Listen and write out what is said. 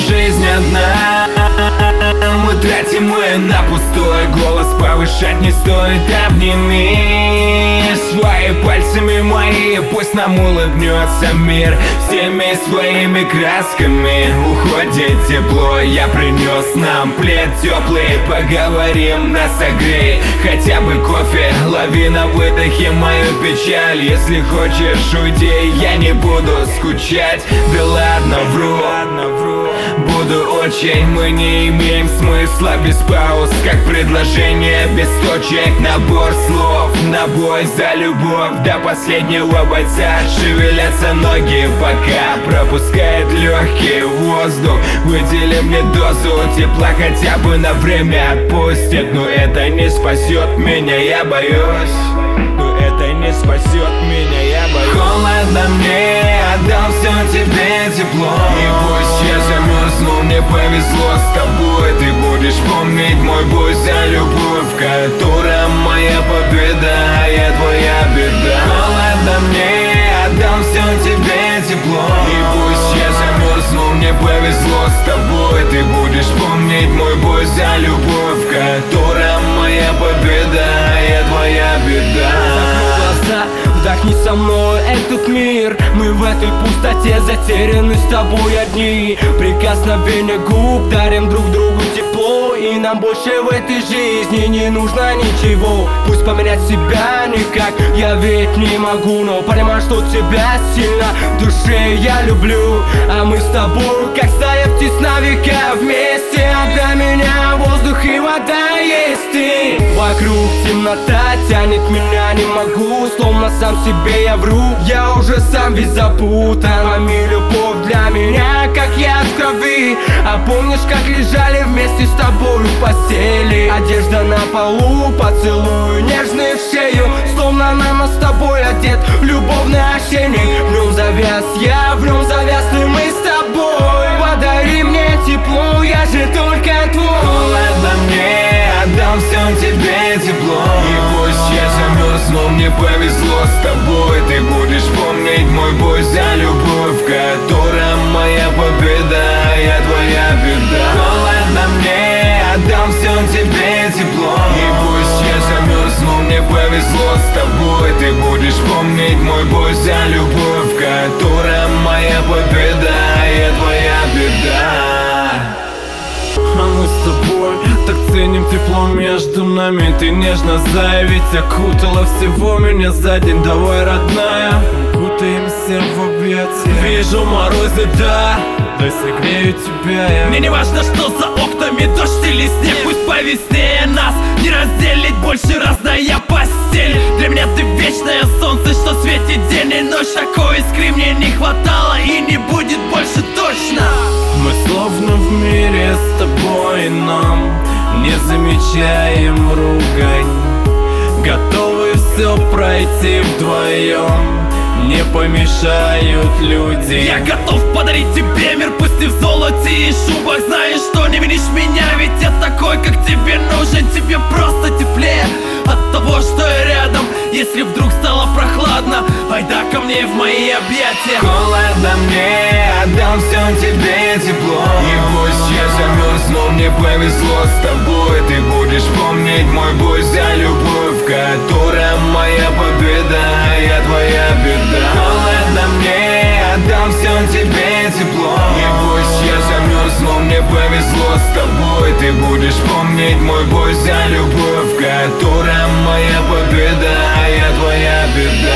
жизнь одна. Мы тратим ее на пустой, голос повышать не стоит. Обними свои пальцами мои, пусть нам улыбнется мир всеми своими красками. Уходит тепло, я принес нам плед теплый. Поговорим, нас согрей хотя бы кофе. Лови на выдохе мою печаль. Если хочешь уйти, я не буду скучать. Да ладно, вру, буду очень. Мы не имеем смысла без пауз, как предложение без точек. Набор слов, на бой за любовь до последнего бойца. Шевелятся ноги, пока пропускает легкий воздух. Выдели мне дозу тепла, хотя бы на время отпустит. Но это не спасет меня, я боюсь. Но это не спасет меня, я боюсь. Холодно мне, отдам все тебе тепло. И пусть я замерзну, мне повезло с тобой. Ты будешь помнить мой бой за любовь, в котором моя победа, а я твоя беда. Холодно мне, отдам все тебе тепло. И пусть я замерзну, мне повезло с тобой. Ты будешь помнить мой бой за любовь, в котором моя победа, а я твоя беда. Вдохни со мной этот мир. Мы в этой пустоте затеряны с тобой одни. Прикосновение губ дарим друг другу тепло. И нам больше в этой жизни не нужно ничего. Пусть поменять себя никак я ведь не могу, но понимаю, что тебя сильно в душе я люблю. А мы с тобой, как стая птиц на века вместе. А для меня воздух и вода есть ты. Вокруг темнота тянет меня, не могу. Словно сам себе я вру, я уже сам весь запутан. Пойми, любовь для меня, как я в крови. А помнишь, как лежали вместе с тобой в постели? Одежда на полу, поцелуй нежный в шею. Словно на нас с тобой одет любовный ошейник. В нем завяз я, в нем завязаны мы с тобой. Подари мне тепло, я же только твой. Холодно мне, отдам все тебе тепло. И пусть я замерзну, мне повезло с тобой. Ты будешь помнить мой бой за любовь, в котором моя победа, а я твоя беда. Холодно мне, отдам все тебе тепло. И пусть я замерзну, мне повезло с тобой. Ты будешь помнить мой бой за любовь, в котором моя победа, а я твоя беда. А мы с тобой так ценим тепло между нами. Ты нежно заявить окутала всего меня за день. Давай, родная, кутаемся в объятия. Вижу морозы, да, дай согрею тебя я. Мне не важно, что за окнами дождь или снег. Пусть по весне нас не разделить больше разная постель. Для меня ты вечное солнце, что светит день и ночь. Такой искры мне не хватало и не будет больше точно. Мы словно в мире с тобой, нам не замечаем ругань. Готовы все пройти вдвоем, не помешают люди. Я готов подарить тебе мир, пусть и в золоте и шубах. Знаешь, что не винишь меня, ведь я такой, как тебе нужен. Тебе просто теплее от того, что я рядом. Если вдруг стало прохладно, айда ко мне в мои объятия. Холодно мне, отдам все тебе тепло. И пусть я замерзну, мне повезло с тобой. Ты будешь помнить мой бой за любовь, в котором моя победа, а я твоя беда. Холодно мне, отдам все тебе тепло. И пусть я замерзну, мне повезло с тобой. Ты будешь помнить мой бой за любовь, в котором моя победа, а я твоя беда.